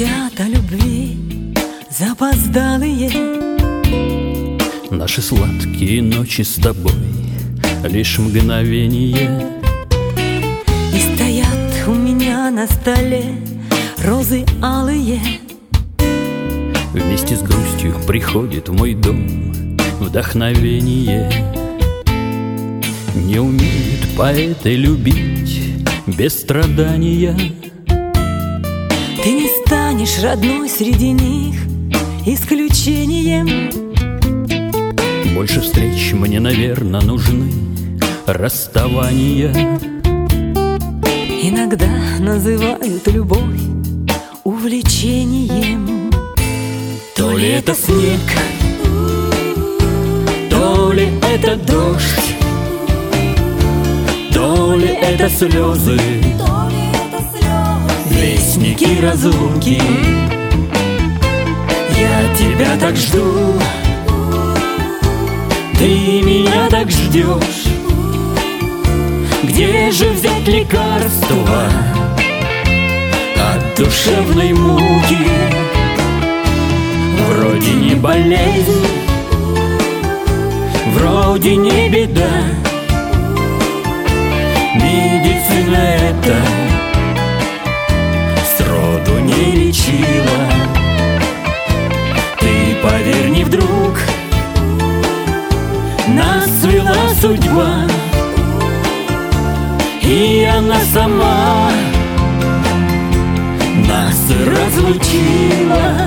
кричат о любви запоздалые. Наши сладкие ночи с тобой лишь мгновение. И стоят у меня на столе розы алые. Вместе с грустью приходит в мой дом вдохновение. Не умеют поэты любить без страдания. Ты не станешь родной среди них исключением. Больше встреч мне, наверное, нужны расставания. Иногда называют любовь увлечением. То ли это снег, то ли это дождь, то ли это слезы, вестники разлуки. Я тебя так жду, ты меня так ждешь. Где же взять лекарства от душевной муки? Вроде не болезнь, вроде не беда. Медицина это сроду не лечила. Ты поверь, не вдруг нас свела судьба, и она сама нас разлучила.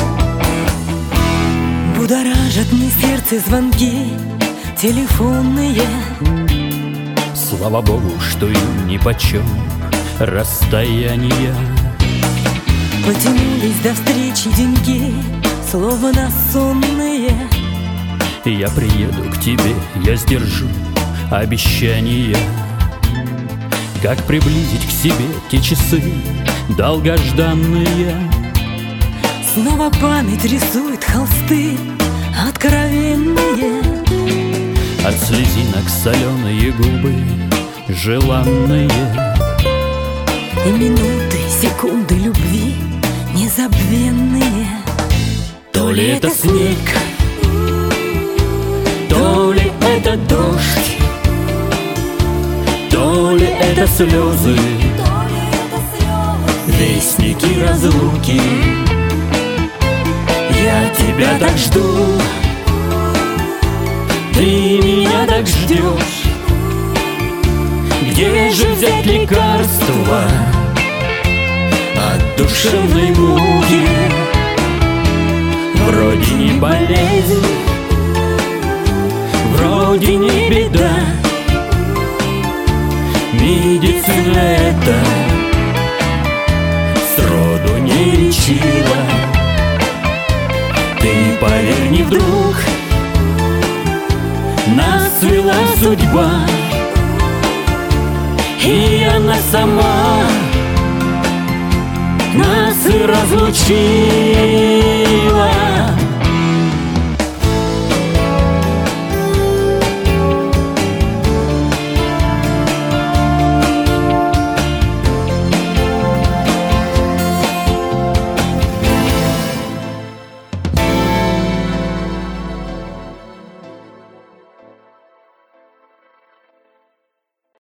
Будоражат мне сердце звонки телефонные. Слава Богу, что им нипочем расстояния. Потянулись до встречи деньги, словно сонные. Я приеду к тебе, я сдержу обещания. Как приблизить к себе те часы долгожданные? Снова память рисует холсты откровенные. От слезинок соленые губы желанные. И минуты, секунды любви незабвенные. То ли это снег, то ли это дождь, то ли это слезы, вестники разлуки. Я тебя так жду, ты меня так ждешь. Где же взять лекарства от душевной муки? Вроде не болезнь, вроде не беда. Медицина это сроду не лечила. Ты поверь, не вдруг нас свела судьба, и она сама нас и разлучила.